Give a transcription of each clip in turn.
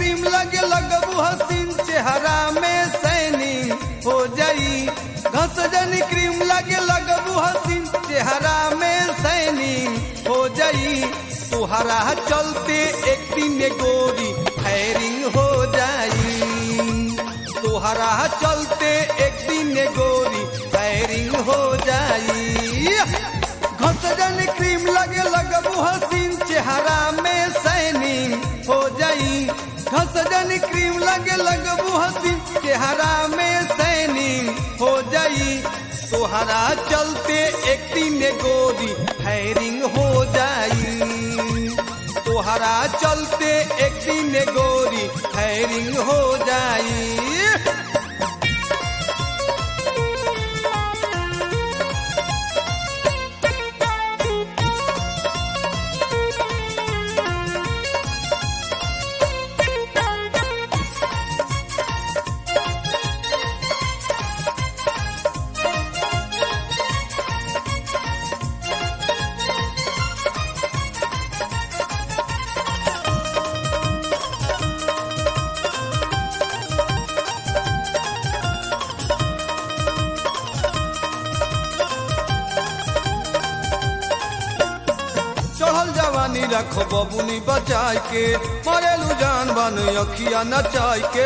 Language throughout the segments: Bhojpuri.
क्रीम लगे लगबू हसीन चेहरा में सैनिंग हो जाई। घस जनी क्रीम लगे लगबू हसीन चेहरा में सैनिंग हो जाई। तुहरा चलते एक दिन गोरी फायरिंग हो जाई। तुहरा चलते एक दिन गोरी फायरिंग हो जाई। घस जनी क्रीम लगे लगबू हसीन चेहरा में सैनिंग हो जाई। घस जनी क्रीम लगे लगबू हसीन चेहरा में सैनिंग हो जाई। तुहरा चलते एक दिन गोरी फायरिंग हो जाई। तुहरा चलते एक दिन गोरी फायरिंग हो जाई। जवानी रखो बबुनी बचाई के मरेलू जान बन अखिया नचाई के।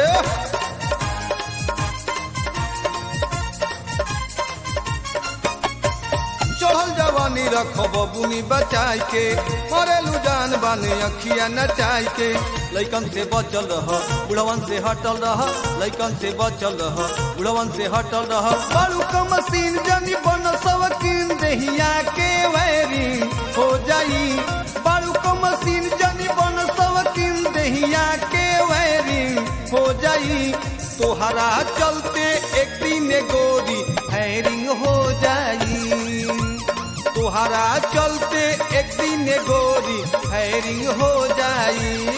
चढ़ल जवानी रखो बबुनी बचाई के मरेलू जान बन अखिया नचाई के। लइकन से बचल रह बुढ़वन से हटल रह। लइकन से बचल रह बुढ़वन से हटल रह। बड़ू का मशीन जनी बन सवकीन दहिया के वैरिंग हो जाई। बड़ू का मशीन जनी बन सवकीन दहिया के वैरिंग हो जाई। तोहरा चलते एक दिन गोरी फायरिंग हो जाई। तोहरा चलते एक दिन गोरी फायरिंग हो जाई।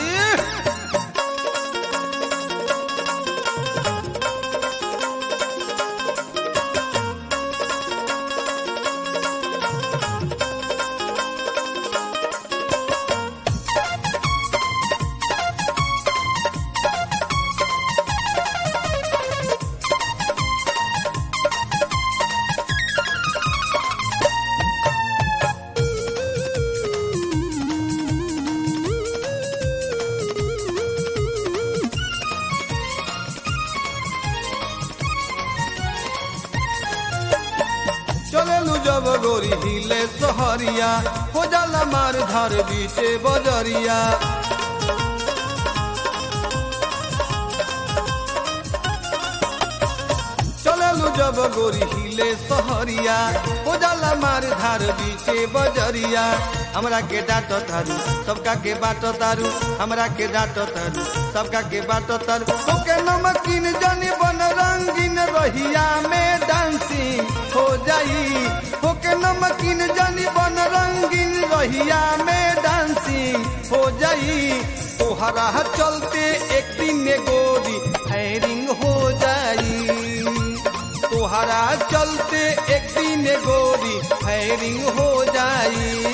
चलेलू जब गोरी हिले सहरिया हो जाला मार धार बीचे बजरिया। चलेलू जब गोरी हिले सहरिया हो जाला मार धार बीचे बजरिया। हमरा के डांट तारू सबका के बाट तारू। हमरा के डांट तारू सबका के बाट तारू। ओके नमकीन जनी बन रंगीन रहिया में डांसिंग हो जाई। ओके नमकीन जनी बन रंगीन रहिया में डांसिंग हो जाई। तोहरा चलते एक दिन गोरी फायरिंग हो जाई। तोहरा चलते एक दिन गोरी फायरिंग हो जाई।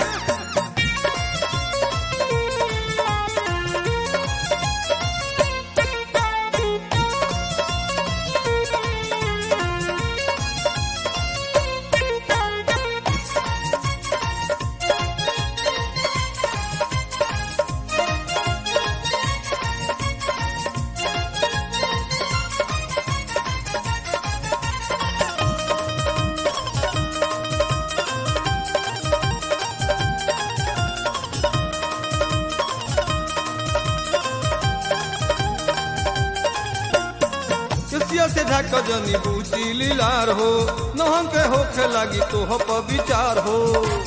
से ढक जनी बूची लीलार हो नहन के होखे लगी तो हो विचार हो।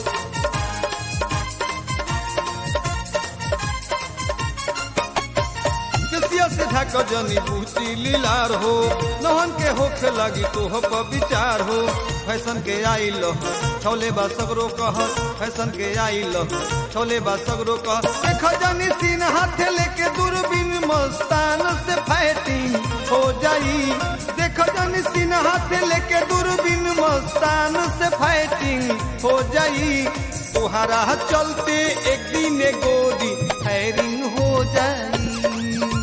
से ढक जनी बूची लीलार हो नहन के होखे लगी तो हो विचार हो। फैशन के आई लो छोले बा सगरो कह। फैशन के आई लो छोले बा सगरो कह। देख जनी सीन हाथ लेके दूरबीन मस्तान से फाइटिंग हो जाई। देख जनी सीन हाथ लेके दूरबीन मस्तान से फाइटिंग हो जाई। तुहरा चलते एक दिन गोरी फायरिंग हो जाई।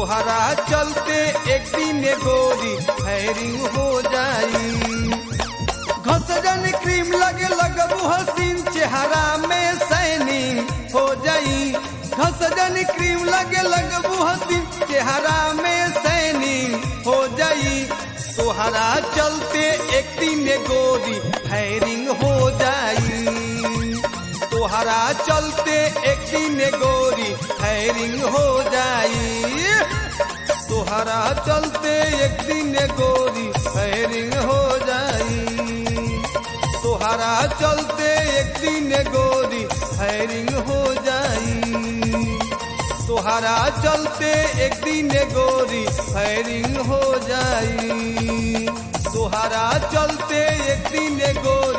तोहरा चलते एक दिन गोरी फायरिंग हो जाई। घसजन क्रीम लगे लगबू हसीन चेहरा में शाइनिंग हो जाई। घसजन क्रीम लगे लगबू हसीन चेहरा में शाइनिंग हो जाई। तोहरा चलते एक दिन गोरी फायरिंग हो जाई। तोहरा चलते एक दिन गोरी फायरिंग हो जाई। तोहरा चलते एक दिन गोरी फायरिंग हो जाई। तोहरा चलते एक दिन गोरी फायरिंग हो जाई। तोहरा चलते एक दिन गोरी फायरिंग हो जाई। तोहरा चलते एक दिन गोरी